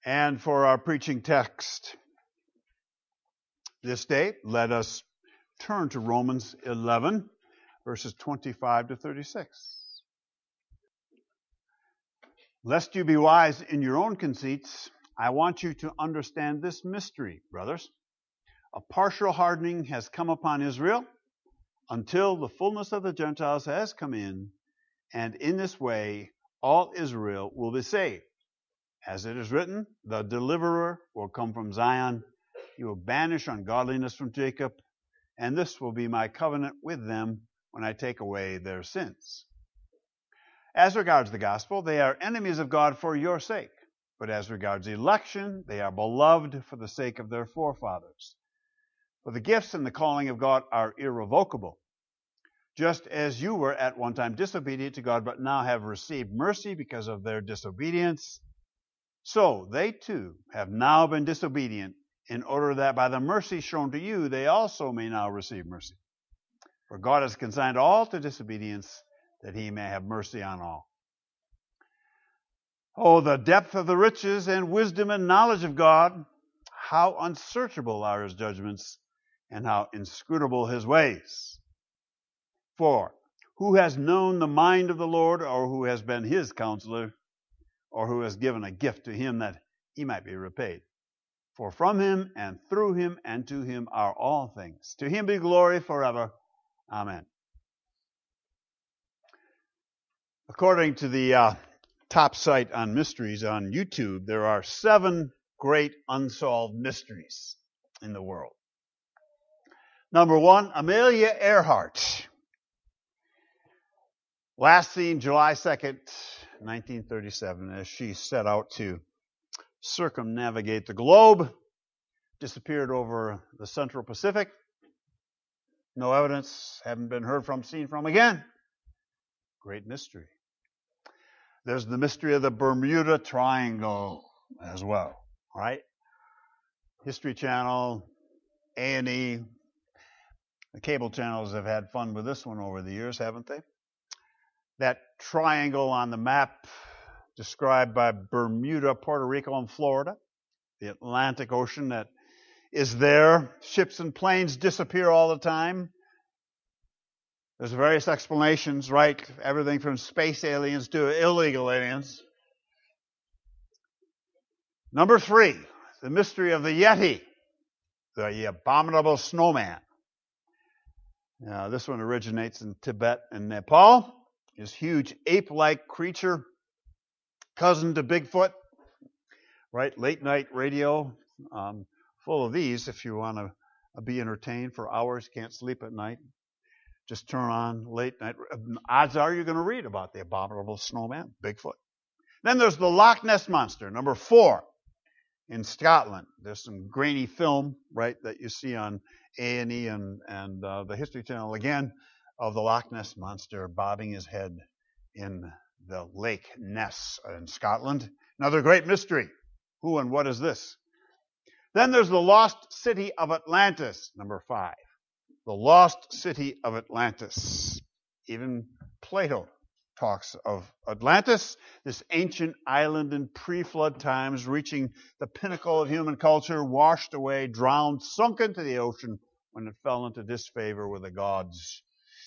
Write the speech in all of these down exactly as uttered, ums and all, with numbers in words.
And for our preaching text this day, let us turn to Romans eleven, verses twenty-five to thirty-six. Lest you be wise in your own conceits, I want you to understand this mystery, brothers. A partial hardening has come upon Israel until the fullness of the Gentiles has come in, and in this way all Israel will be saved. As it is written, the deliverer will come from Zion. He will banish ungodliness from Jacob, and this will be my covenant with them when I take away their sins. As regards the gospel, they are enemies of God for your sake. But as regards election, they are beloved for the sake of their forefathers. For the gifts and the calling of God are irrevocable. Just as you were at one time disobedient to God, but now have received mercy because of their disobedience, so they too have now been disobedient, in order that by the mercy shown to you, they also may now receive mercy. For God has consigned all to disobedience, that he may have mercy on all. Oh, the depth of the riches and wisdom and knowledge of God! How unsearchable are his judgments, and how inscrutable his ways. For who has known the mind of the Lord, or who has been his counselor, or who has given a gift to him that he might be repaid? For from him and through him and to him are all things. To him be glory forever. Amen. According to the uh, top site on mysteries on YouTube, there are seven great unsolved mysteries in the world. Number one, Amelia Earhart. Last seen July second, nineteen thirty-seven, as she set out to circumnavigate the globe, disappeared over the Central Pacific. No evidence, haven't been heard from, seen from again. Great mystery. There's the mystery of the Bermuda Triangle as well, right? History Channel, A and E, the cable channels have had fun with this one over the years, haven't they? That triangle on the map described by Bermuda, Puerto Rico, and Florida, the Atlantic Ocean that is there. Ships and planes disappear all the time. There's various explanations, right? Everything from space aliens to illegal aliens. Number three, the mystery of the Yeti, the abominable snowman. Now, this one originates in Tibet and Nepal. This huge ape-like creature, cousin to Bigfoot, right? Late night radio, um, full of these if you want to be entertained for hours, can't sleep at night. Just turn on late night. Odds are you're going to read about the abominable snowman, Bigfoot. Then there's the Loch Ness Monster, number four, in Scotland. There's some grainy film, right, that you see on A and E and, and uh, the History Channel again, of the Loch Ness Monster bobbing his head in the Lake Ness in Scotland. Another great mystery. Who and what is this? Then there's the lost city of Atlantis, number five. The lost city of Atlantis. Even Plato talks of Atlantis, this ancient island in pre-flood times, reaching the pinnacle of human culture, washed away, drowned, sunk into the ocean when it fell into disfavor with the gods.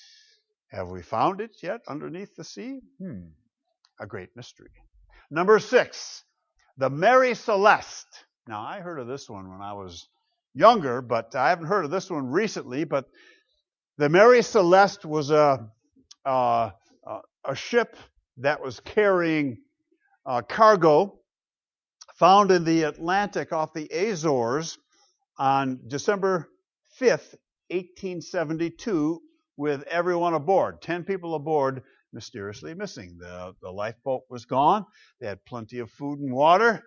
Have we found it yet underneath the sea? Hmm, a great mystery. Number six, the Mary Celeste. Now, I heard of this one when I was younger, but I haven't heard of this one recently. But the Mary Celeste was a a, a ship that was carrying uh, cargo found in the Atlantic off the Azores on December fifth, eighteen seventy-two, with everyone aboard. Ten people aboard, mysteriously missing. The, the lifeboat was gone. They had plenty of food and water.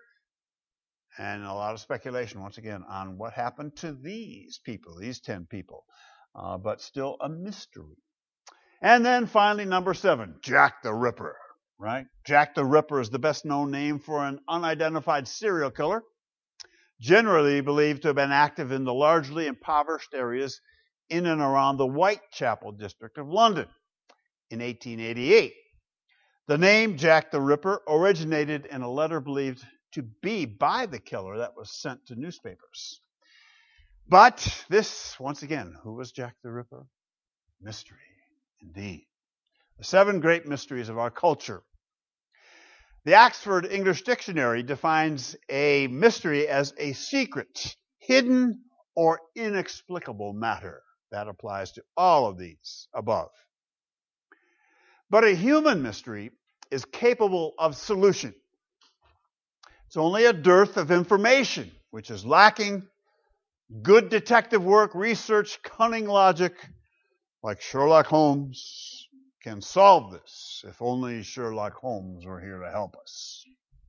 And a lot of speculation, once again, on what happened to these people, these ten people. Uh, but still a mystery. And then finally, number seven, Jack the Ripper, right? Jack the Ripper is the best known name for an unidentified serial killer, generally believed to have been active in the largely impoverished areas in and around the Whitechapel district of London in eighteen eighty-eight. The name Jack the Ripper originated in a letter believed to be by the killer that was sent to newspapers. But this, once again, who was Jack the Ripper? Mystery, indeed. The seven great mysteries of our culture. The Oxford English Dictionary defines a mystery as a secret, hidden, or inexplicable matter. That applies to all of these above. But a human mystery is capable of solution. It's only a dearth of information, which is lacking. Good detective work, research, cunning logic, like Sherlock Holmes, can solve this, if only Sherlock Holmes were here to help us.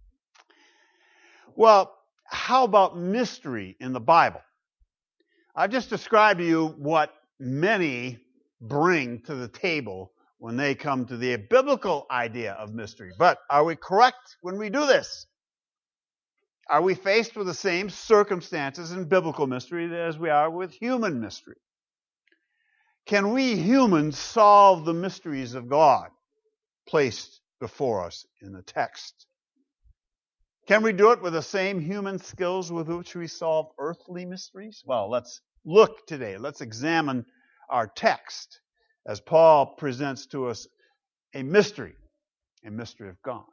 Well, how about mystery in the Bible? I've just described to you what many bring to the table when they come to the biblical idea of mystery. But are we correct when we do this? Are we faced with the same circumstances in biblical mystery as we are with human mystery? Can we humans solve the mysteries of God placed before us in the text? Can we do it with the same human skills with which we solve earthly mysteries? Well, let's look today. Let's examine our text as Paul presents to us a mystery, a mystery of God.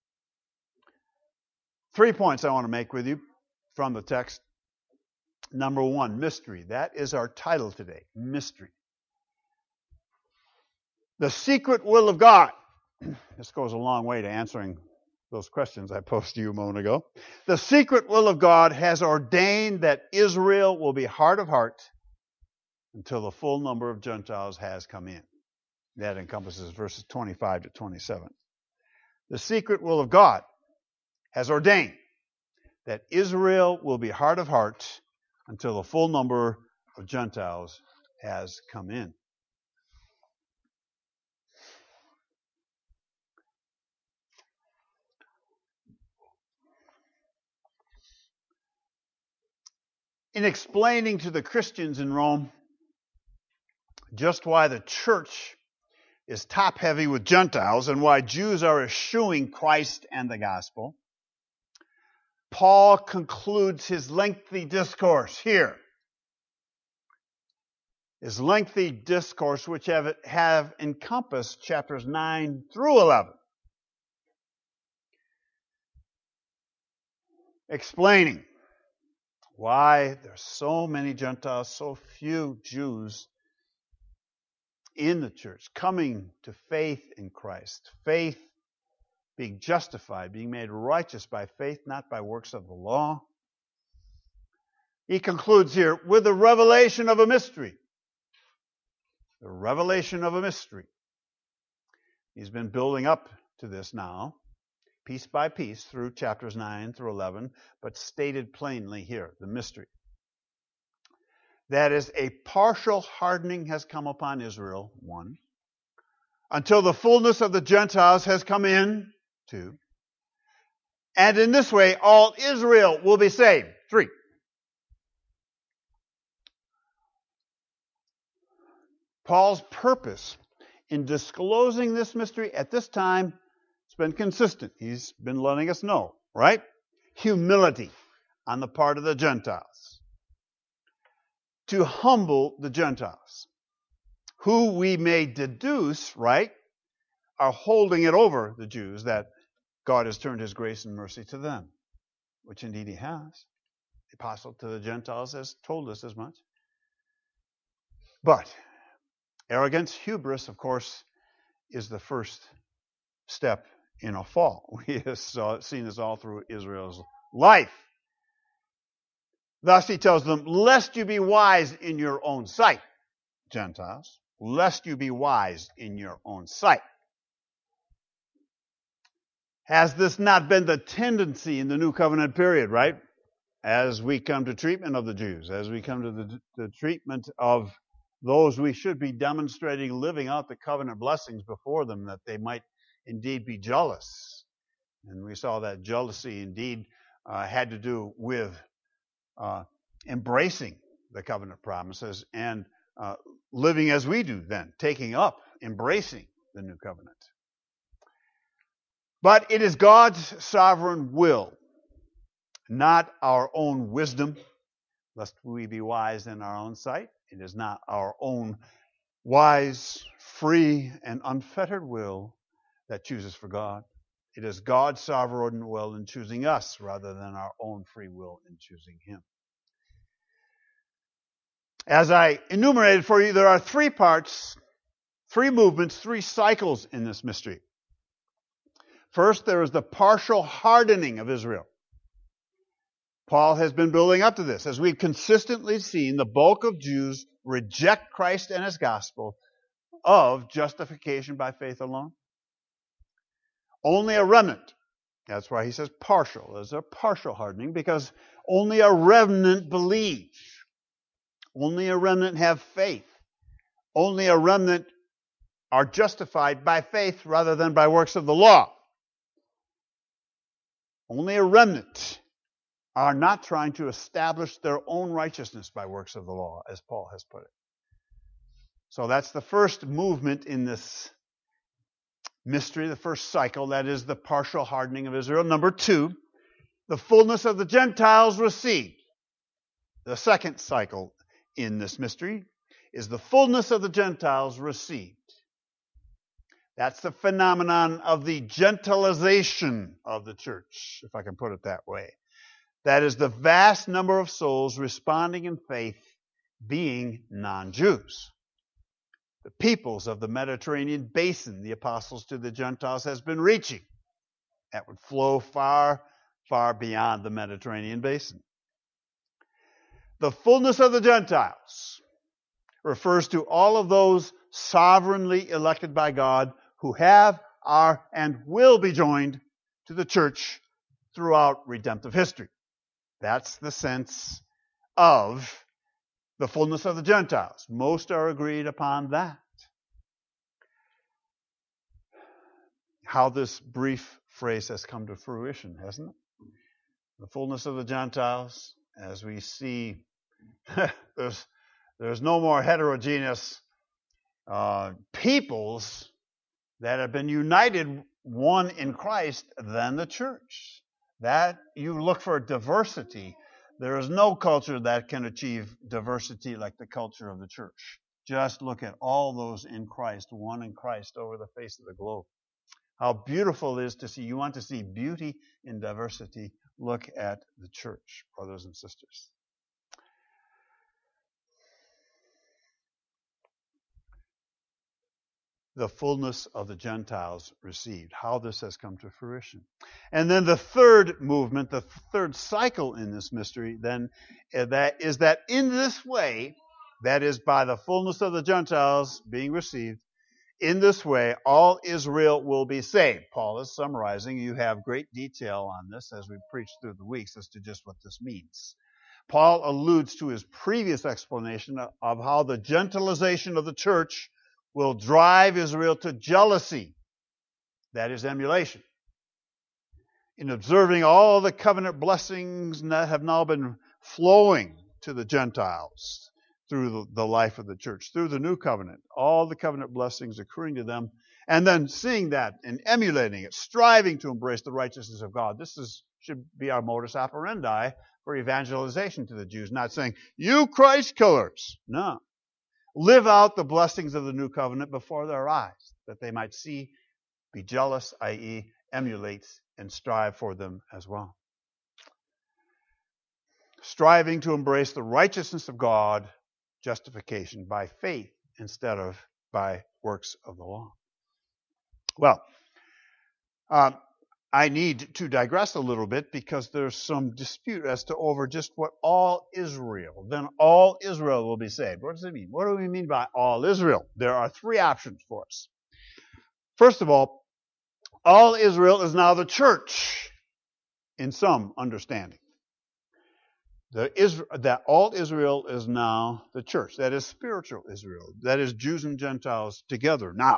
Three points I want to make with you from the text. Number one, mystery. That is our title today, mystery. The secret will of God. This goes a long way to answering those questions I posed to you a moment ago. The secret will of God has ordained that Israel will be hard of heart until the full number of Gentiles has come in. That encompasses verses twenty-five to twenty-seven. The secret will of God has ordained that Israel will be hard of heart until the full number of Gentiles has come in. In explaining to the Christians in Rome just why the church is top-heavy with Gentiles and why Jews are eschewing Christ and the gospel, Paul concludes his lengthy discourse here. His lengthy discourse, which have, have encompassed chapters nine through eleven. Explaining why there's so many Gentiles, so few Jews in the church, coming to faith in Christ. Faith, being justified, being made righteous by faith, not by works of the law. He concludes here with the revelation of a mystery. The revelation of a mystery. He's been building up to this now, piece by piece, through chapters nine through eleven, but stated plainly here, the mystery. That is, a partial hardening has come upon Israel, one, until the fullness of the Gentiles has come in, two, and in this way all Israel will be saved, three. Paul's purpose in disclosing this mystery at this time has been consistent. He's been letting us know, right? Humility on the part of the Gentiles. To humble the Gentiles, who we may deduce, right, are holding it over the Jews, that God has turned his grace and mercy to them, which indeed he has. The apostle to the Gentiles has told us as much. But arrogance, hubris, of course, is the first step in a fall. We have seen this all through Israel's life. Thus he tells them, lest you be wise in your own sight, Gentiles, lest you be wise in your own sight. Has this not been the tendency in the New Covenant period, right? As we come to treatment of the Jews, as we come to the, the treatment of those we should be demonstrating, living out the covenant blessings before them, that they might indeed be jealous. And we saw that jealousy indeed uh, had to do with uh, embracing the covenant promises and uh, living as we do then, taking up, embracing the new covenant. But it is God's sovereign will not our own wisdom, lest we be wise in our own sight. It is not our own wise, free, and unfettered will that chooses for God. It is God's sovereign will in choosing us rather than our own free will in choosing Him. As I enumerated for you, there are three parts, three movements, three cycles in this mystery. First, there is the partial hardening of Israel. Paul has been building up to this. As we've consistently seen, the bulk of Jews reject Christ and His gospel of justification by faith alone. Only a remnant. That's why he says partial. There's a partial hardening because only a remnant believe. Only a remnant have faith. Only a remnant are justified by faith rather than by works of the law. Only a remnant are not trying to establish their own righteousness by works of the law, as Paul has put it. So that's the first movement in this mystery, the first cycle, that is the partial hardening of Israel. Number two, the fullness of the Gentiles received. The second cycle in this mystery is the fullness of the Gentiles received. That's the phenomenon of the gentilization of the church, if I can put it that way. That is the vast number of souls responding in faith being non-Jews. The peoples of the Mediterranean basin, the apostles to the Gentiles has been reaching. That would flow far, far beyond the Mediterranean basin. The fullness of the Gentiles refers to all of those sovereignly elected by God who have, are, and will be joined to the church throughout redemptive history. That's the sense of the fullness of the Gentiles. Most are agreed upon that. How this brief phrase has come to fruition, hasn't it? The fullness of the Gentiles, as we see, there's, there's no more heterogeneous uh, peoples that have been united one in Christ than the church. That you look for diversity. There is no culture that can achieve diversity like the culture of the church. Just look at all those in Christ, one in Christ over the face of the globe. How beautiful it is to see. You want to see beauty in diversity? Look at the church, brothers and sisters. The fullness of the Gentiles received. How this has come to fruition. And then the third movement, the third cycle in this mystery, then that is that in this way, that is by the fullness of the Gentiles being received, in this way all Israel will be saved. Paul is summarizing. You have great detail on this as we preach through the weeks as to just what this means. Paul alludes to his previous explanation of how the gentilization of the church will drive Israel to jealousy, that is emulation, in observing all the covenant blessings that have now been flowing to the Gentiles through the, the life of the church, through the new covenant, all the covenant blessings accruing to them, and then seeing that and emulating it, striving to embrace the righteousness of God. This is should be our modus operandi for evangelization to the Jews, not saying, you Christ killers. No. Live out the blessings of the new covenant before their eyes, that they might see, be jealous, that is, emulate, and strive for them as well. Striving to embrace the righteousness of God, justification by faith instead of by works of the law. Well, um, I need to digress a little bit because there's some dispute as to over just what all Israel, then all Israel will be saved. What does it mean? What do we mean by all Israel? There are three options for us. First of all, all Israel is now the church in some understanding. The Isra- that all Israel is now the church. That is spiritual Israel. That is Jews and Gentiles together now.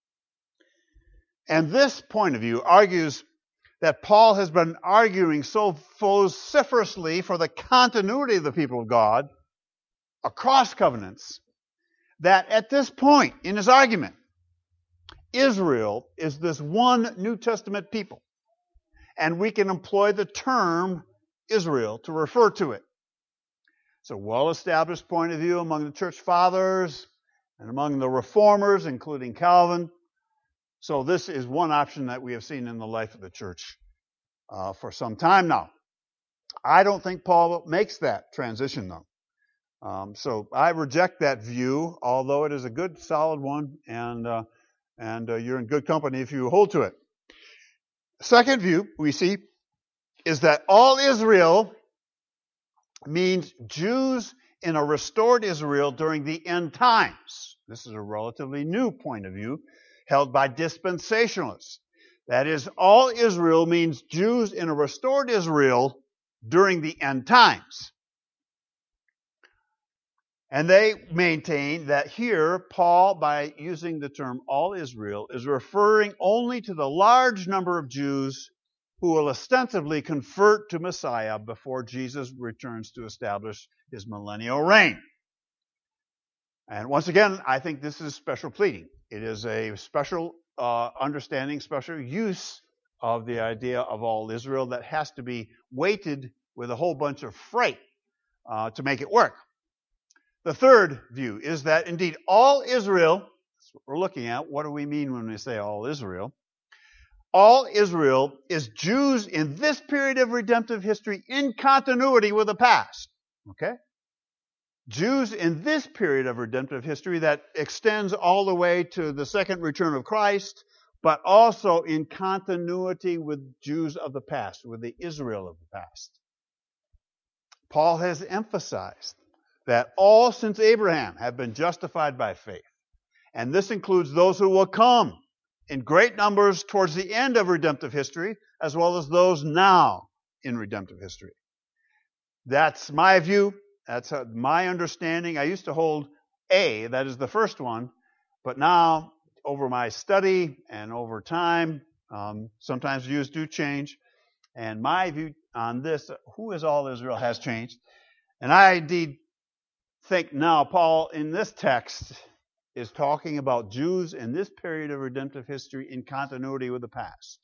And this point of view argues that Paul has been arguing so vociferously for the continuity of the people of God across covenants that at this point in his argument, Israel is this one New Testament people. And we can employ the term Israel to refer to it. It's a well-established point of view among the church fathers and among the reformers, including Calvin. So this is one option that we have seen in the life of the church uh, for some time now. I don't think Paul makes that transition, though. Um, so I reject that view, although it is a good, solid one, and uh, and uh, you're in good company if you hold to it. Second view we see is that all Israel means Jews in a restored Israel during the end times. This is a relatively new point of view held by dispensationalists. That is, all Israel means Jews in a restored Israel during the end times. And they maintain that here, Paul, by using the term all Israel, is referring only to the large number of Jews who will ostensibly convert to Messiah before Jesus returns to establish his millennial reign. And once again, I think this is special pleading. It is a special uh, understanding, special use of the idea of all Israel that has to be weighted with a whole bunch of freight uh, to make it work. The third view is that indeed all Israel, that's what we're looking at. What do we mean when we say all Israel? All Israel is Jews in this period of redemptive history in continuity with the past. Okay? Jews in this period of redemptive history that extends all the way to the second return of Christ, but also in continuity with Jews of the past, with the Israel of the past. Paul has emphasized that all since Abraham have been justified by faith. And this includes those who will come in great numbers towards the end of redemptive history, as well as those now in redemptive history. That's my view. That's my understanding. I used to hold A, that is the first one, but now over my study and over time, um, sometimes views do change. And my view on this, who is all Israel, has changed. And I indeed think now Paul in this text is talking about Jews in this period of redemptive history in continuity with the past.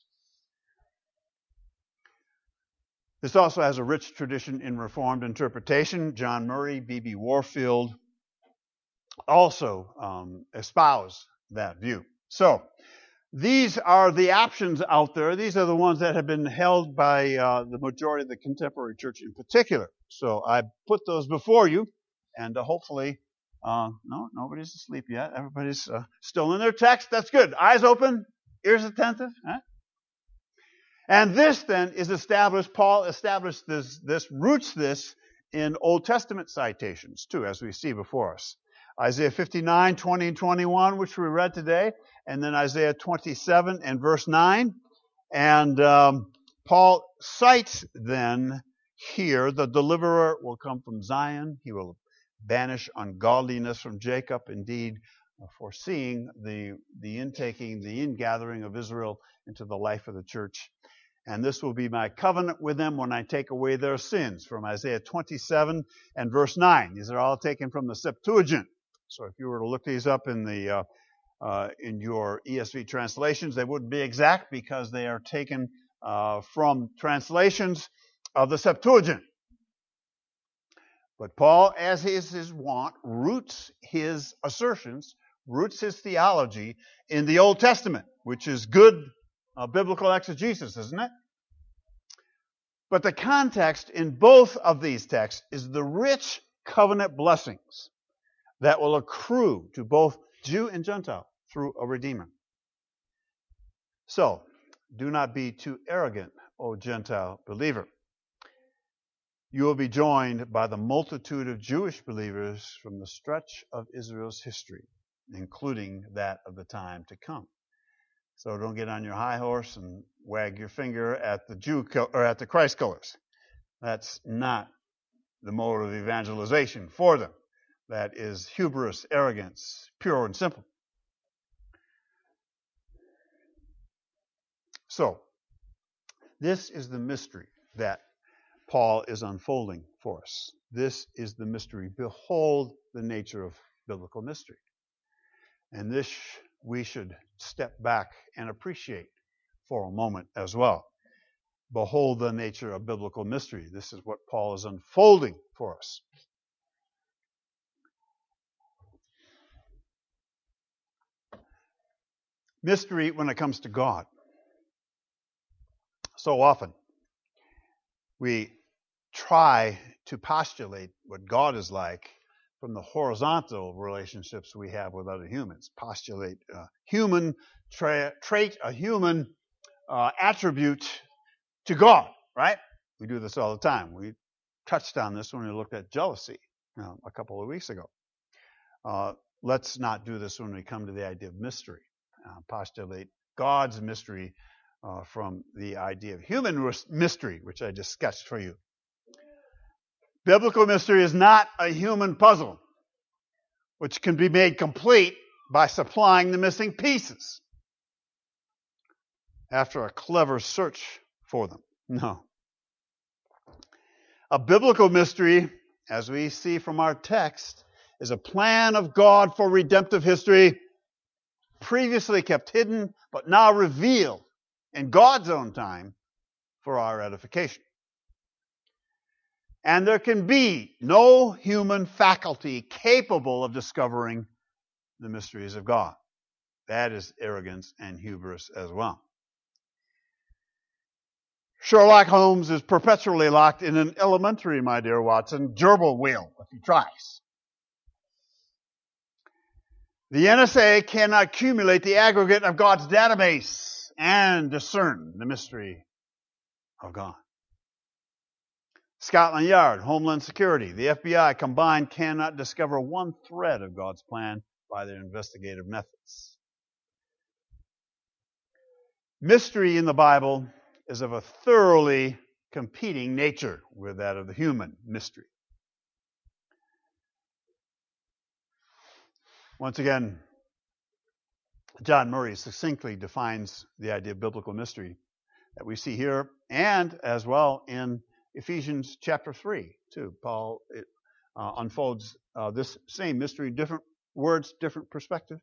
This also has a rich tradition in Reformed interpretation. John Murray, B B Warfield also um, espouse that view. So these are the options out there. These are the ones that have been held by uh, the majority of the contemporary church in particular. So I put those before you, and uh, hopefully, uh, no, nobody's asleep yet. Everybody's uh, still in their text. That's good. Eyes open, ears attentive. Huh? And this then is established, Paul established this, this, roots this in Old Testament citations too, as we see before us. Isaiah fifty-nine, twenty and twenty-one, which we read today, and then Isaiah twenty-seven and verse nine. And um, Paul cites then here, the deliverer will come from Zion. He will banish ungodliness from Jacob, indeed foreseeing the, the intaking, the ingathering of Israel into the life of the church. And this will be my covenant with them when I take away their sins, from Isaiah twenty-seven and verse nine. These are all taken from the Septuagint. So if you were to look these up in the uh, uh, in your E S V translations, they wouldn't be exact because they are taken uh, from translations of the Septuagint. But Paul, as is his wont, roots his assertions, roots his theology in the Old Testament, which is good uh, biblical exegesis, isn't it? But the context in both of these texts is the rich covenant blessings that will accrue to both Jew and Gentile through a Redeemer. So, do not be too arrogant, O Gentile believer. You will be joined by the multitude of Jewish believers from the stretch of Israel's history, including that of the time to come. So don't get on your high horse and wag your finger at the Jew or at the Christ killers. That's not the mode of evangelization for them. That is hubris, arrogance, pure and simple. So, this is the mystery that Paul is unfolding for us. This is the mystery. Behold the nature of biblical mystery. And this we should step back and appreciate for a moment as well. behold the nature of biblical mystery. This is what Paul is unfolding for us. Mystery when it comes to God. So often we try to postulate what God is like from the horizontal relationships we have with other humans. Postulate a human tra- trait, a human uh, attribute to God, right? We do this all the time. We touched on this when we looked at jealousy you know, a couple of weeks ago. Uh, let's not do this when we come to the idea of mystery. Uh, postulate God's mystery uh, from the idea of human mystery, which I just sketched for you. Biblical mystery is not a human puzzle, which can be made complete by supplying the missing pieces after a clever search for them. No. A biblical mystery, as we see from our text, is a plan of God for redemptive history, previously kept hidden, but now revealed in God's own time for our edification. And there can be no human faculty capable of discovering the mysteries of God. That is arrogance and hubris as well. Sherlock Holmes is perpetually locked in an elementary, my dear Watson, gerbil wheel if he tries. The N S A cannot accumulate the aggregate of God's database and discern the mystery of God. Scotland Yard, Homeland Security, the F B I combined cannot discover one thread of God's plan by their investigative methods. Mystery in the Bible is of a thoroughly competing nature with that of the human mystery. Once again, John Murray succinctly defines the idea of biblical mystery that we see here and as well in Ephesians chapter three, too. Paul it, uh, unfolds uh, this same mystery, different words, different perspective.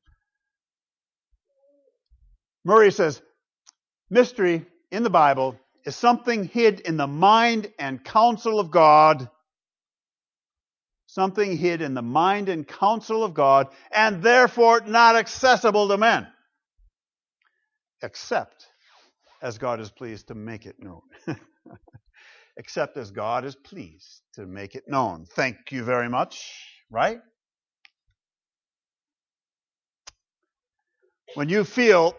Murray says, mystery in the Bible is something hid in the mind and counsel of God, something hid in the mind and counsel of God, and therefore not accessible to men, except as God is pleased to make it known. Except as God is pleased to make it known. Thank you very much, right? When you feel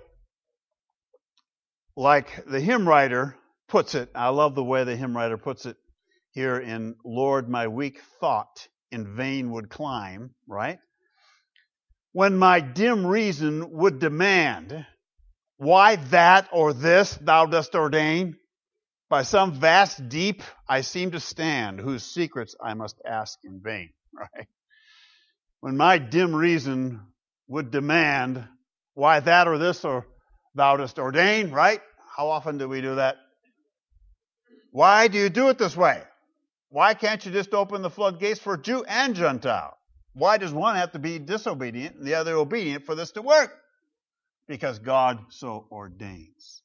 like the hymn writer puts it, I love the way the hymn writer puts it here in Lord, my weak thought in vain would climb, right? When my dim reason would demand, why that or this thou dost ordain? By some vast deep I seem to stand, whose secrets I must ask in vain, right? When my dim reason would demand, why that or this or thou dost ordain, right? How often do we do that? Why do you do it this way? Why can't you just open the floodgates for Jew and Gentile? Why does one have to be disobedient and the other obedient for this to work? Because God so ordains.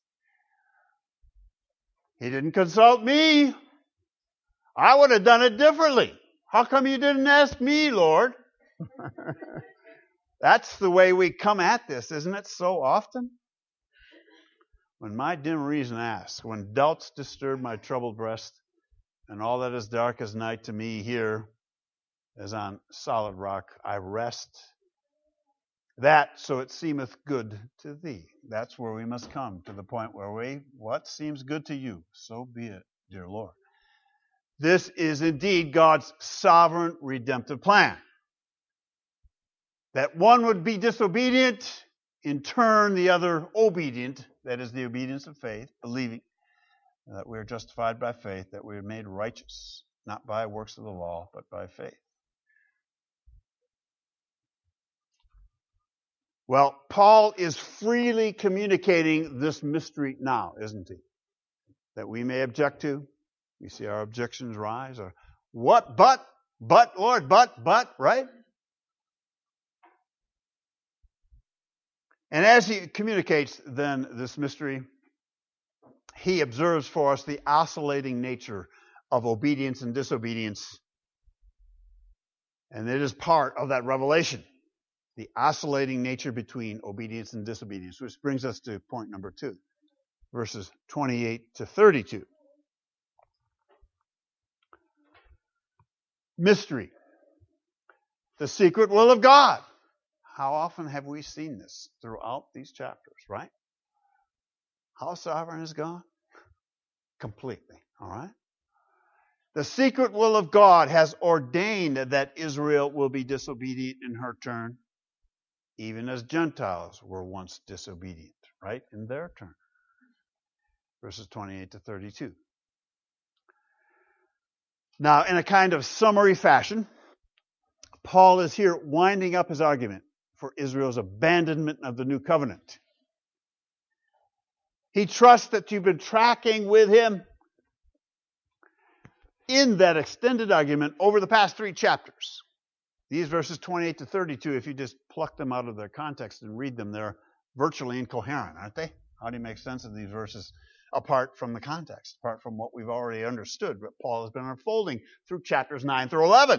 He didn't consult me. I would have done it differently. How come you didn't ask me, Lord? That's the way we come at this, isn't it, so often? When my dim reason asks, when doubts disturb my troubled breast, and all that is dark as night to me here, as on solid rock I rest, that so it seemeth good to thee. That's where we must come, to the point where we, what seems good to you, so be it, dear Lord. This is indeed God's sovereign redemptive plan. That one would be disobedient, in turn the other obedient, that is the obedience of faith, believing that we are justified by faith, that we are made righteous, not by works of the law, but by faith. Well, Paul is freely communicating this mystery now, isn't he? That we may object to. We see our objections rise. Or what, but, but, Lord, but, but, right? And as he communicates then this mystery, he observes for us the oscillating nature of obedience and disobedience. And it is part of that revelation, the oscillating nature between obedience and disobedience, which brings us to point number two, verses twenty-eight to thirty-two. Mystery. The secret will of God. How often have we seen this throughout these chapters, right? How sovereign is God? Completely, all right? The secret will of God has ordained that Israel will be disobedient in her turn, even as Gentiles were once disobedient, right, in their turn. Verses twenty-eight to thirty-two. Now, in a kind of summary fashion, Paul is here winding up his argument for Israel's abandonment of the new covenant. He trusts that you've been tracking with him in that extended argument over the past three chapters. These verses twenty-eight to thirty-two, if you just pluck them out of their context and read them, they're virtually incoherent, aren't they? How do you make sense of these verses apart from the context, apart from what we've already understood, what Paul has been unfolding through chapters nine through eleven?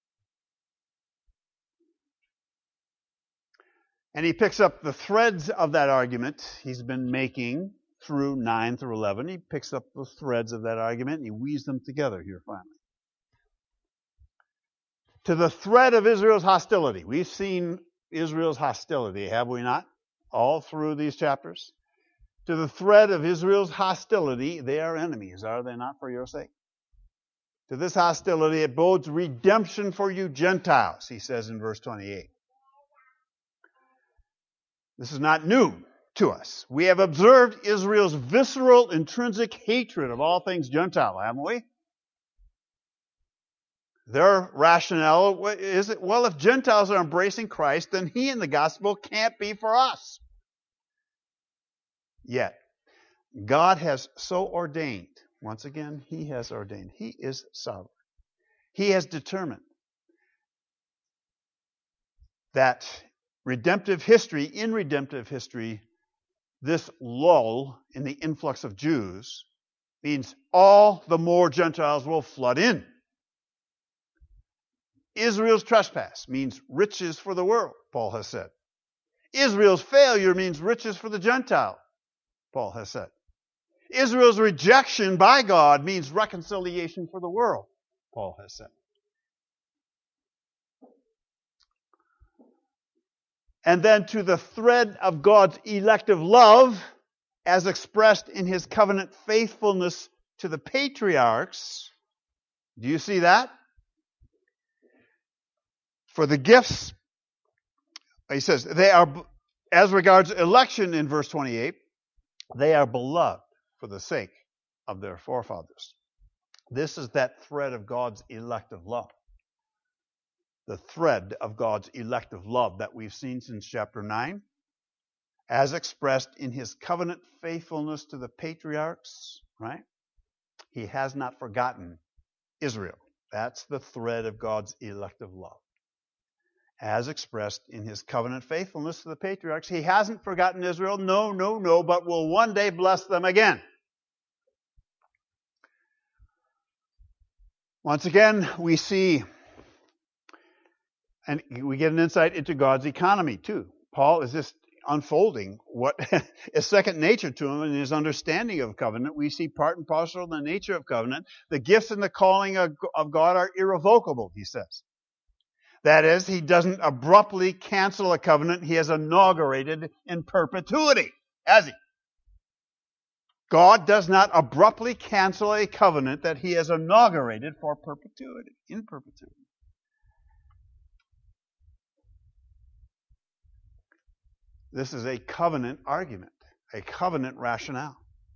And he picks up the threads of that argument he's been making through nine through eleven. He picks up the threads of that argument and he weaves them together here finally. To the thread of Israel's hostility. We've seen Israel's hostility, have we not? All through these chapters. To the thread of Israel's hostility, they are enemies, are they not, for your sake? To this hostility, it bodes redemption for you Gentiles, he says in verse twenty-eight. This is not new to us. We have observed Israel's visceral, intrinsic hatred of all things Gentile, haven't we? Their rationale is, well, if Gentiles are embracing Christ, then he and the gospel can't be for us. Yet, God has so ordained, once again, he has ordained, he is sovereign. He has determined that redemptive history, in redemptive history, this lull in the influx of Jews means all the more Gentiles will flood in. Israel's trespass means riches for the world, Paul has said. Israel's failure means riches for the Gentile, Paul has said. Israel's rejection by God means reconciliation for the world, Paul has said. And then to the thread of God's elective love, as expressed in his covenant faithfulness to the patriarchs. Do you see that? For the gifts, he says, they are, as regards election in verse twenty-eight, they are beloved for the sake of their forefathers. This is that thread of God's elective love. The thread of God's elective love that we've seen since chapter nine, as expressed in his covenant faithfulness to the patriarchs, right? He has not forgotten Israel. That's the thread of God's elective love. As expressed in his covenant faithfulness to the patriarchs, he hasn't forgotten Israel, no, no, no, but will one day bless them again. Once again, we see, and we get an insight into God's economy too. Paul is just unfolding what is second nature to him in his understanding of covenant. We see part and parcel of the nature of covenant. The gifts and the calling of God are irrevocable, he says. That is, he doesn't abruptly cancel a covenant he has inaugurated in perpetuity, has he? God does not abruptly cancel a covenant that he has inaugurated for perpetuity, in perpetuity. This is a covenant argument, a covenant rationale.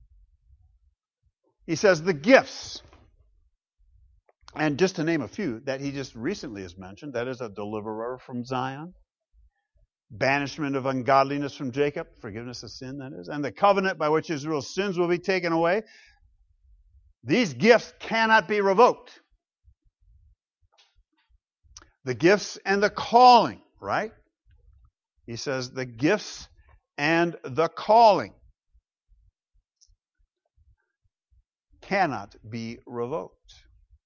He says the gifts, and just to name a few that he just recently has mentioned, that is a deliverer from Zion, banishment of ungodliness from Jacob, forgiveness of sin, that is, and the covenant by which Israel's sins will be taken away. These gifts cannot be revoked. The gifts and the calling, right? He says the gifts and the calling. cannot be revoked.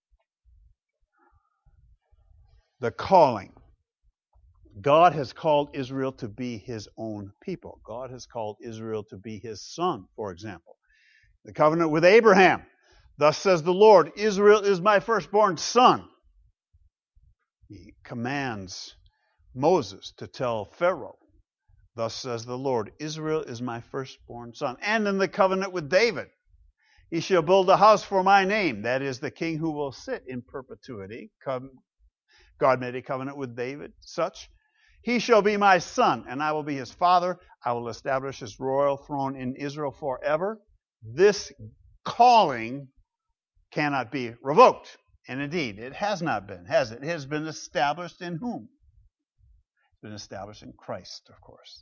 The calling. God has called Israel to be his own people. God has called Israel to be his son, for example. The covenant with Abraham. Thus says the Lord, Israel is my firstborn son. He commands Moses to tell Pharaoh, thus says the Lord, Israel is my firstborn son. And in the covenant with David, he shall build a house for my name. That is the king who will sit in perpetuity. God made a covenant with David, such. He shall be my son, and I will be his father. I will establish his royal throne in Israel forever. This calling cannot be revoked. And indeed, it has not been, has it? It has been established in whom? It's been established in Christ, of course.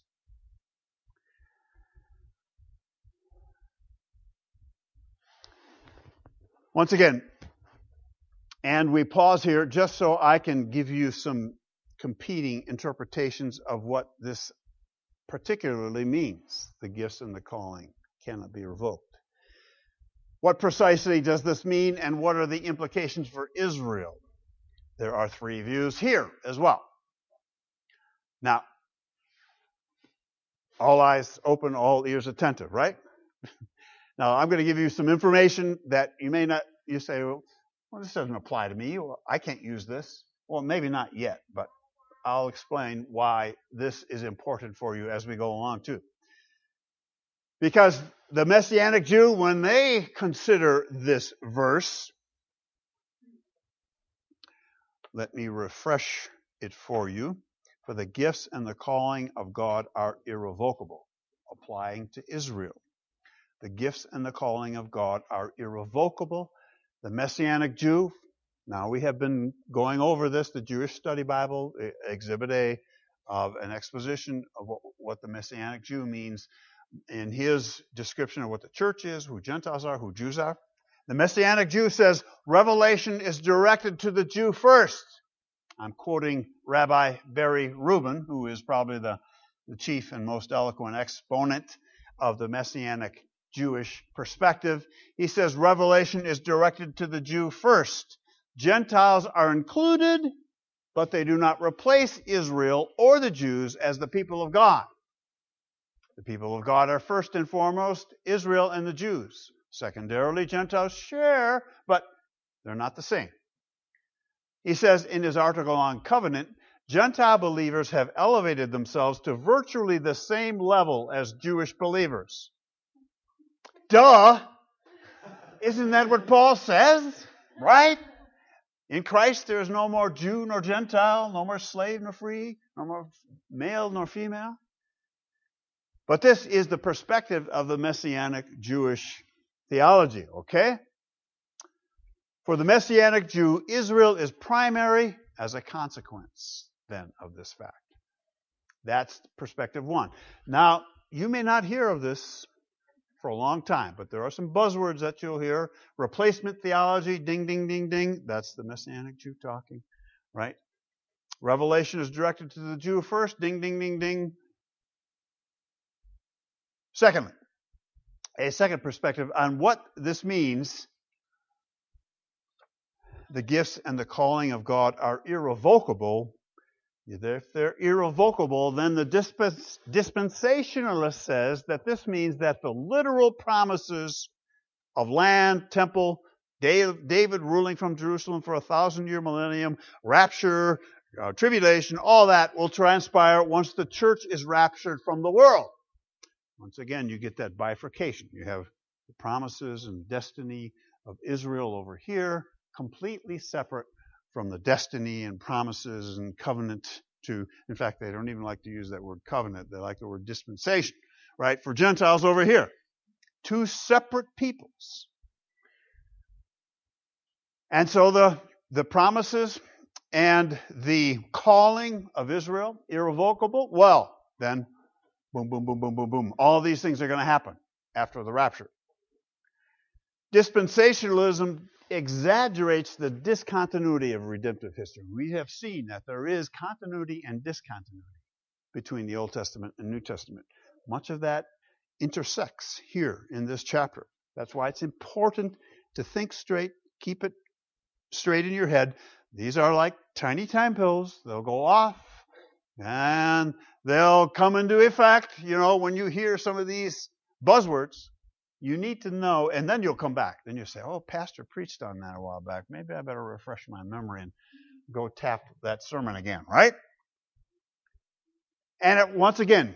Once again, and we pause here just so I can give you some competing interpretations of what this particularly means. The gifts and the calling cannot be revoked. What precisely does this mean, and what are the implications for Israel? There are three views here as well. Now, all eyes open, all ears attentive, right? Now, I'm going to give you some information that you may not, you say, well, this doesn't apply to me. Well, I can't use this. Well, maybe not yet, but I'll explain why this is important for you as we go along, too. Because the Messianic Jew, when they consider this verse, let me refresh it for you. For the gifts and the calling of God are irrevocable, applying to Israel. The gifts and the calling of God are irrevocable. The Messianic Jew, now we have been going over this, the Jewish Study Bible, Exhibit A, of an exposition of what, what the Messianic Jew means in his description of what the church is, who Gentiles are, who Jews are. The Messianic Jew says, revelation is directed to the Jew first. I'm quoting Rabbi Barry Rubin, who is probably the, the chief and most eloquent exponent of the Messianic Jewish perspective. He says revelation is directed to the Jew first. Gentiles are included, but they do not replace Israel or the Jews as the people of God. The people of God are first and foremost Israel and the Jews. Secondarily, Gentiles share, but they're not the same. He says in his article on covenant, Gentile believers have elevated themselves to virtually the same level as Jewish believers. Duh! Isn't that what Paul says? Right? In Christ there is no more Jew nor Gentile, no more slave nor free, no more male nor female. But this is the perspective of the Messianic Jewish theology, okay? For the Messianic Jew, Israel is primary as a consequence, then, of this fact. That's perspective one. Now, you may not hear of this for a long time, but there are some buzzwords that you'll hear. Replacement theology, ding, ding, ding, ding. That's the Messianic Jew talking, right? Revelation is directed to the Jew first, ding, ding, ding, ding. Secondly, a second perspective on what this means. The gifts and the calling of God are irrevocable. If they're irrevocable, then the dispens- dispensationalist says that this means that the literal promises of land, temple, David ruling from Jerusalem for a thousand-year millennium, rapture, uh, tribulation, all that will transpire once the church is raptured from the world. Once again, you get that bifurcation. You have the promises and destiny of Israel over here, completely separate from the destiny and promises and covenant to, in fact, they don't even like to use that word covenant. They like the word dispensation, right? For Gentiles over here. Two separate peoples. And so the, the promises and the calling of Israel, irrevocable, well, then, boom, boom, boom, boom, boom, boom. All these things are going to happen after the rapture. Dispensationalism exaggerates the discontinuity of redemptive history. We have seen that there is continuity and discontinuity between the Old Testament and New Testament. Much of that intersects here in this chapter. That's why it's important to think straight, keep it straight in your head. These are like tiny time pills. They'll go off and they'll come into effect. You know, when you hear some of these buzzwords, you need to know, and then you'll come back. Then you'll say, oh, Pastor preached on that a while back. Maybe I better refresh my memory and go tap that sermon again, right? And it, once again,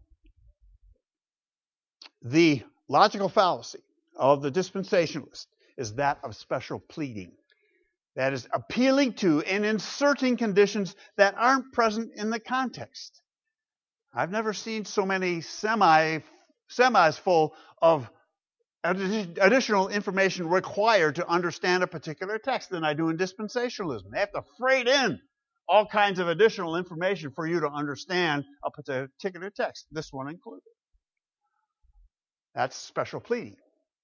the logical fallacy of the dispensationalist is that of special pleading. That is appealing to and inserting conditions that aren't present in the context. I've never seen so many semi, semis full of additional information required to understand a particular text than I do in dispensationalism. They have to freight in all kinds of additional information for you to understand a particular text, this one included. That's special pleading.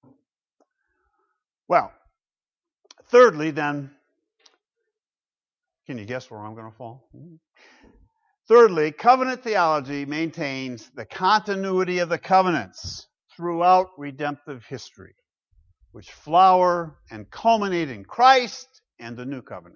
Well, thirdly, then, can you guess where I'm going to fall? Thirdly, covenant theology maintains the continuity of the covenants throughout redemptive history, which flower and culminate in Christ and the new covenant.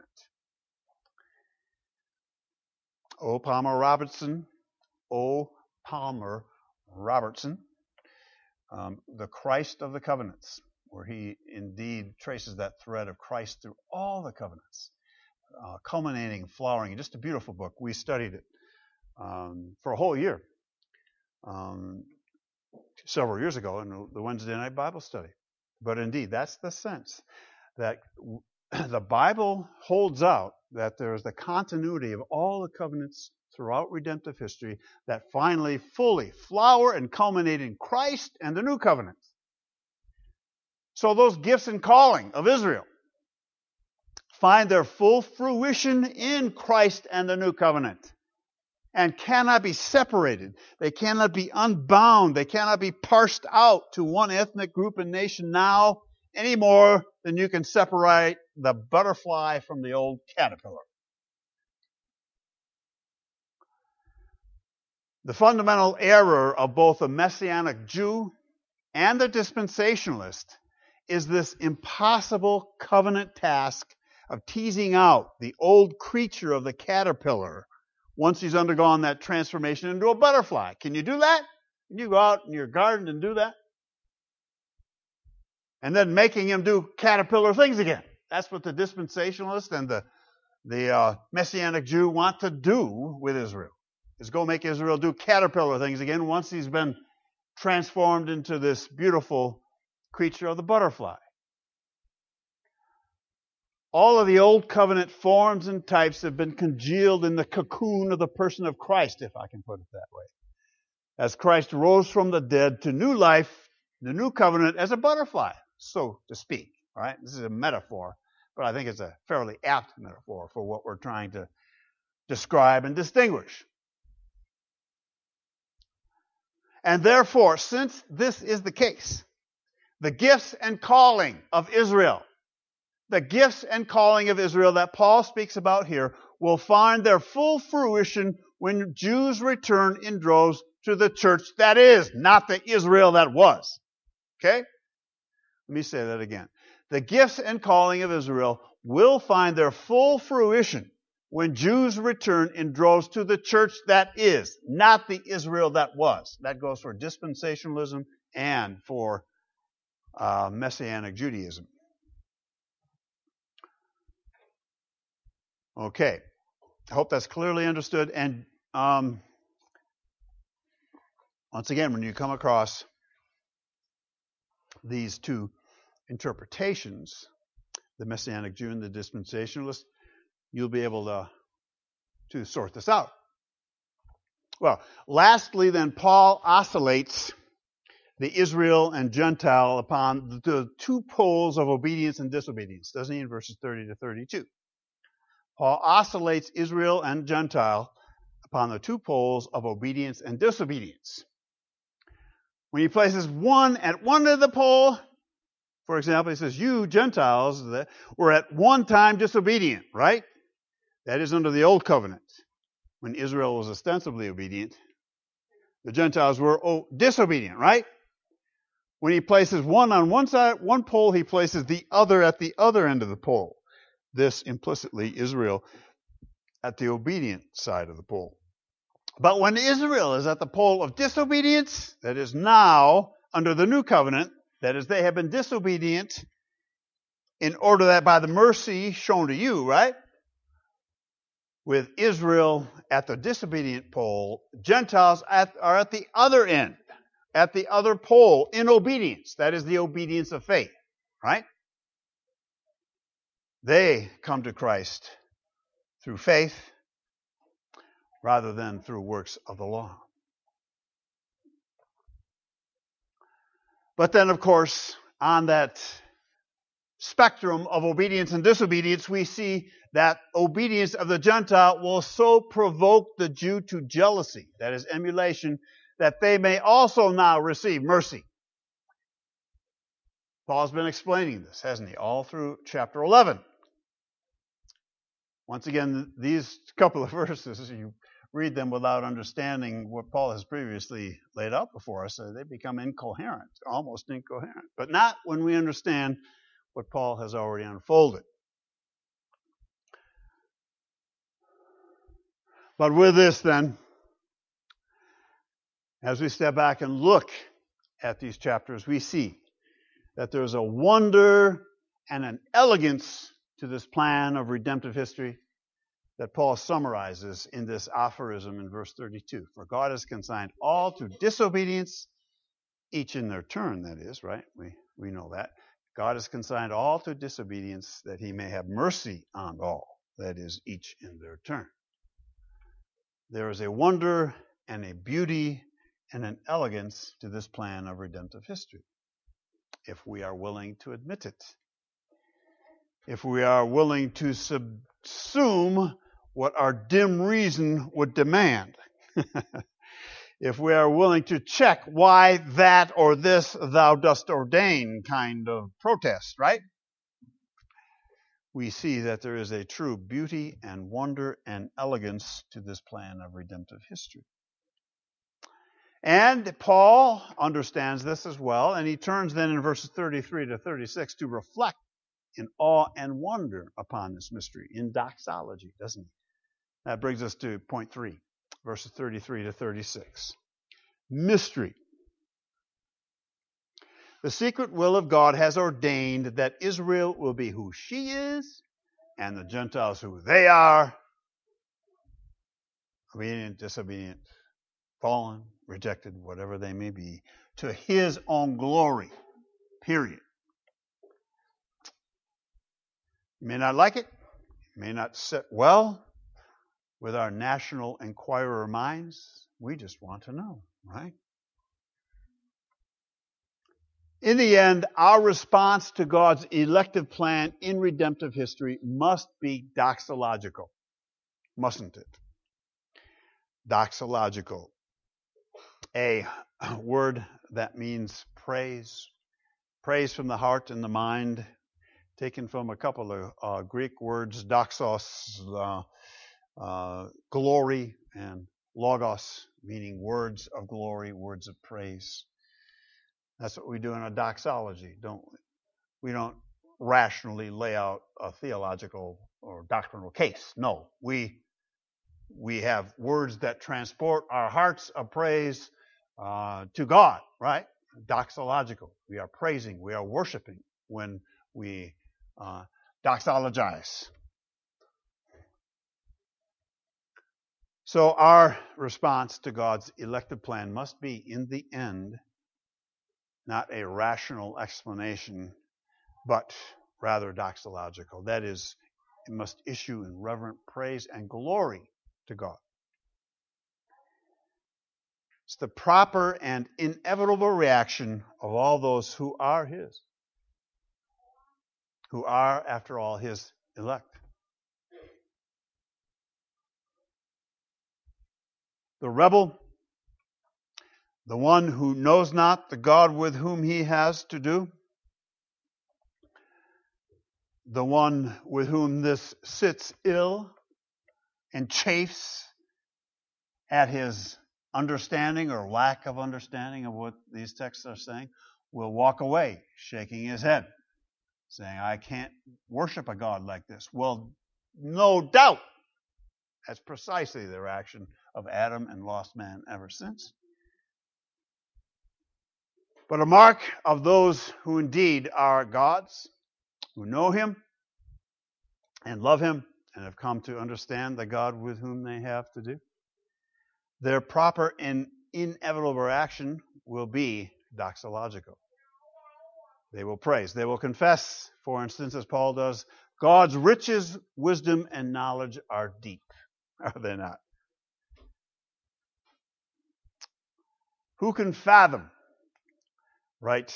O. Palmer Robertson, O. Palmer Robertson, um, The Christ of the Covenants, where he indeed traces that thread of Christ through all the covenants, uh, culminating, flowering. Just a beautiful book. We studied it um, for a whole year, um, several years ago in the Wednesday night Bible study. But indeed, that's the sense that the Bible holds out that there is the continuity of all the covenants throughout redemptive history that finally fully flower and culminate in Christ and the new covenant. So those gifts and calling of Israel find their full fruition in Christ and the new covenant and cannot be separated. They cannot be unbound. They cannot be parsed out to one ethnic group and nation now any more than you can separate the butterfly from the old caterpillar. The fundamental error of both the Messianic Jew and the dispensationalist is this impossible covenant task of teasing out the old creature of the caterpillar once he's undergone that transformation into a butterfly. Can you do that? Can you go out in your garden and do that? And then making him do caterpillar things again. That's what the dispensationalist and the, the uh, Messianic Jew want to do with Israel, is go make Israel do caterpillar things again once he's been transformed into this beautiful creature of the butterfly. All of the old covenant forms and types have been congealed in the cocoon of the person of Christ, if I can put it that way. As Christ rose from the dead to new life, the new covenant as a butterfly, so to speak. All right? This is a metaphor, but I think it's a fairly apt metaphor for what we're trying to describe and distinguish. And therefore, since this is the case, the gifts and calling of Israel, the gifts and calling of Israel that Paul speaks about here will find their full fruition when Jews return in droves to the church that is, not the Israel that was. Okay? Let me say that again. The gifts and calling of Israel will find their full fruition when Jews return in droves to the church that is, not the Israel that was. That goes for dispensationalism and for uh, Messianic Judaism. Okay. I hope that's clearly understood. And um, once again, when you come across these two interpretations, the Messianic Jew and the dispensationalist, you'll be able to, to sort this out. Well, lastly, then, Paul oscillates the Israel and Gentile upon the two poles of obedience and disobedience, doesn't he, in verses thirty to thirty-two? Paul oscillates Israel and Gentile upon the two poles of obedience and disobedience. When he places one at one end of the pole, for example, he says, you Gentiles were at one time disobedient, right? That is under the old covenant, when Israel was ostensibly obedient. The Gentiles were oh, disobedient, right? When he places one on one side, one pole, he places the other at the other end of the pole. This implicitly Israel at the obedient side of the pole. But when Israel is at the pole of disobedience, that is now under the new covenant, that is, they have been disobedient in order that by the mercy shown to you, right? With Israel at the disobedient pole, Gentiles at, are at the other end, at the other pole in obedience. That is the obedience of faith, right? They come to Christ through faith rather than through works of the law. But then, of course, on that spectrum of obedience and disobedience, we see that obedience of the Gentile will so provoke the Jew to jealousy, that is emulation, that they may also now receive mercy. Paul's been explaining this, hasn't he, all through chapter eleven. Once again, these couple of verses, you read them without understanding what Paul has previously laid out before us, so they become incoherent, almost incoherent. But not when we understand what Paul has already unfolded. But with this then, as we step back and look at these chapters, we see that there's a wonder and an elegance to this plan of redemptive history that Paul summarizes in this aphorism in verse thirty-two. For God has consigned all to disobedience, each in their turn, that is, right? We, we know that. God has consigned all to disobedience that he may have mercy on all, that is, each in their turn. There is a wonder and a beauty and an elegance to this plan of redemptive history, if we are willing to admit it. If we are willing to subsume what our dim reason would demand. If we are willing to check why that or this thou dost ordain kind of protest, right? We see that there is a true beauty and wonder and elegance to this plan of redemptive history. And Paul understands this as well, and he turns then in verses thirty-three to thirty-six to reflect in awe and wonder upon this mystery, in doxology, doesn't he? That brings us to point three, verses thirty-three to thirty-six. Mystery. The secret will of God has ordained that Israel will be who she is, and the Gentiles who they are, obedient, disobedient, fallen, rejected, whatever they may be, to his own glory, period. You may not like it, it may not sit well with our national inquirer minds. We just want to know, right? In the end, our response to God's elective plan in redemptive history must be doxological, mustn't it? Doxological. A word that means praise. Praise from the heart and the mind, taken from a couple of uh, Greek words, doxos, uh, uh, glory, and logos, meaning words of glory, words of praise. That's what we do in a doxology, don't we? We don't rationally lay out a theological or doctrinal case. No, we we have words that transport our hearts of praise uh, to God, right? Doxological. We are praising, we are worshiping when we uh, doxologize. So our response to God's elective plan must be, in the end, not a rational explanation, but rather doxological. That is, it must issue in reverent praise and glory to God. It's the proper and inevitable reaction of all those who are his, who are, after all, his elect. The rebel, the one who knows not the God with whom he has to do, the one with whom this sits ill and chafes at his understanding or lack of understanding of what these texts are saying, will walk away shaking his head, saying, I can't worship a God like this. Well, no doubt that's precisely the reaction of Adam and lost man ever since. But a mark of those who indeed are God's, who know him and love him and have come to understand the God with whom they have to do, their proper and inevitable reaction will be doxological. They will praise. They will confess, for instance, as Paul does, God's riches, wisdom, and knowledge are deep. Are they not? Who can fathom? Right?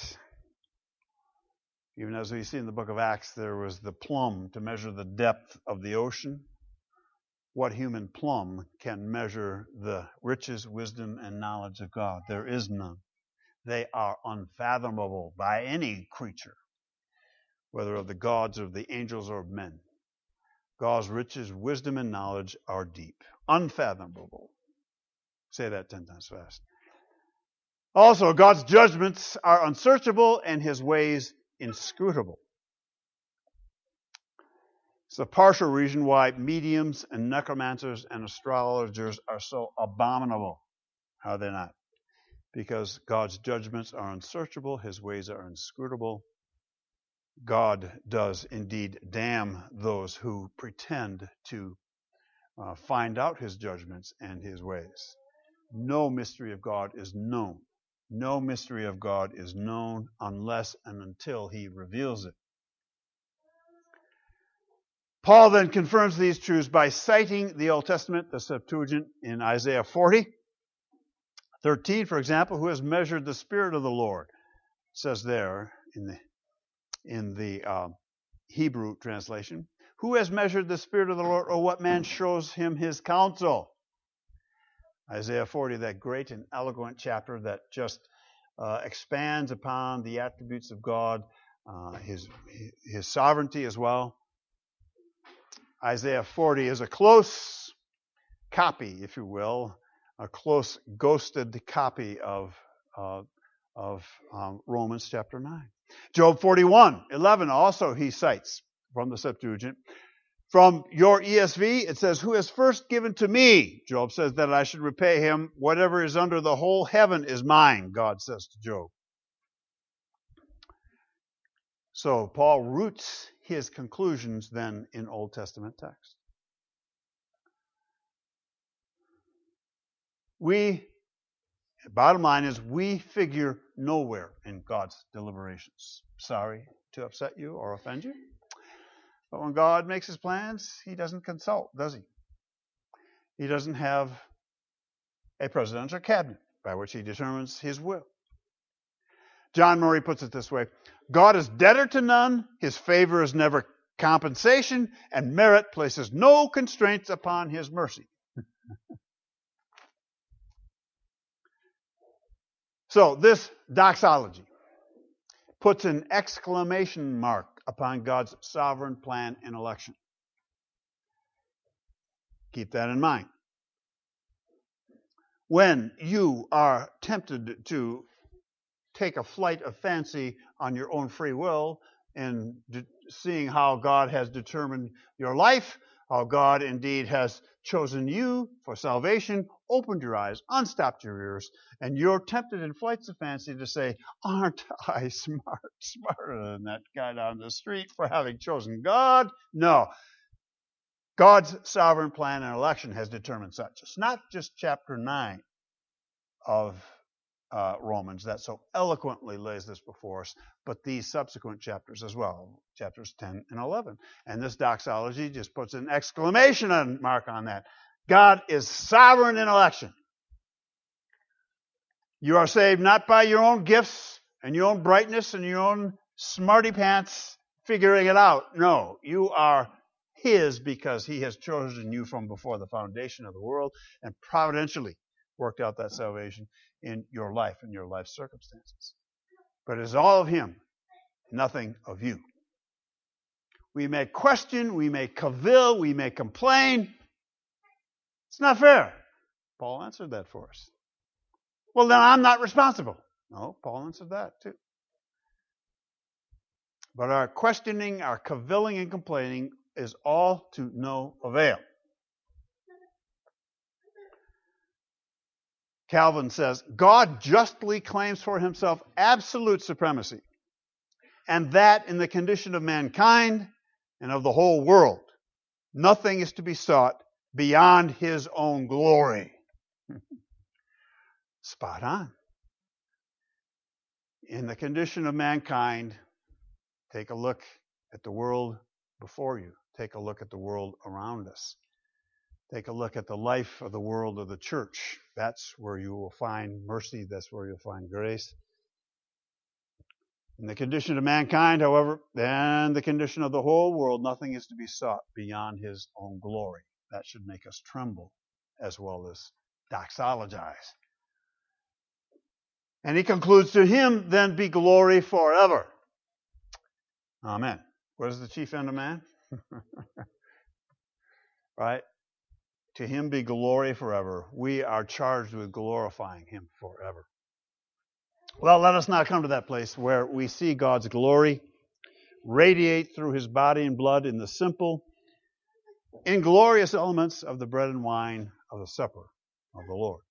Even as we see in the book of Acts, there was the plumb to measure the depth of the ocean. What human plumb can measure the riches, wisdom, and knowledge of God? There is none. They are unfathomable by any creature, whether of the gods or the angels or of men. God's riches, wisdom, and knowledge are deep, unfathomable. Say that ten times fast. Also, God's judgments are unsearchable and his ways inscrutable. It's a partial reason why mediums and necromancers and astrologers are so abominable. Are they not? Because God's judgments are unsearchable, his ways are inscrutable. God does indeed damn those who pretend to uh, find out his judgments and his ways. No mystery of God is known. No mystery of God is known unless and until he reveals it. Paul then confirms these truths by citing the Old Testament, the Septuagint, in Isaiah forty, thirteen, for example, who has measured the Spirit of the Lord. It says there in the, in the uh, Hebrew translation, who has measured the Spirit of the Lord, or what man shows him his counsel? Isaiah forty, that great and eloquent chapter that just uh, expands upon the attributes of God, uh, his, his sovereignty as well. Isaiah forty is a close copy, if you will, a close ghosted copy of, uh, of um, Romans chapter nine. Job forty-one, eleven also he cites from the Septuagint. From your E S V, it says, who has first given to me, Job says, that I should repay him. Whatever is under the whole heaven is mine, God says to Job. So Paul roots his conclusions then in Old Testament text. We, bottom line is, we figure nowhere in God's deliberations. Sorry to upset you or offend you. But when God makes his plans, he doesn't consult, does he? He doesn't have a presidential cabinet by which he determines his will. John Murray puts it this way: God is debtor to none, his favor is never compensation, and merit places no constraints upon his mercy. So this doxology puts an exclamation mark upon God's sovereign plan and election. Keep that in mind. When you are tempted to take a flight of fancy on your own free will and de- seeing how God has determined your life, how God indeed has chosen you for salvation, opened your eyes, unstopped your ears, and you're tempted in flights of fancy to say, aren't I smart, smarter than that guy down the street for having chosen God? No. God's sovereign plan and election has determined such. It's not just chapter nine of uh, Romans that so eloquently lays this before us, but these subsequent chapters as well, chapters ten and eleven. And this doxology just puts an exclamation mark on that. God is sovereign in election. You are saved not by your own gifts and your own brightness and your own smarty pants figuring it out. No, you are his because he has chosen you from before the foundation of the world and providentially worked out that salvation in your life and your life circumstances. But it is all of him, nothing of you. We may question, we may cavil, we may complain. It's not fair. Paul answered that for us. Well, then I'm not responsible. No, Paul answered that too. But our questioning, our cavilling and complaining is all to no avail. Calvin says, God justly claims for himself absolute supremacy, and that in the condition of mankind and of the whole world, nothing is to be sought beyond his own glory. Spot on. In the condition of mankind, take a look at the world before you. Take a look at the world around us. Take a look at the life of the world of the church. That's where you will find mercy. That's where you'll find grace. In the condition of mankind, however, and the condition of the whole world, nothing is to be sought beyond his own glory. That should make us tremble as well as doxologize. And he concludes, to him then be glory forever. Amen. What is the chief end of man? Right? To him be glory forever. We are charged with glorifying him forever. Well, let us now come to that place where we see God's glory radiate through his body and blood in the simple, inglorious elements of the bread and wine of the supper of the Lord.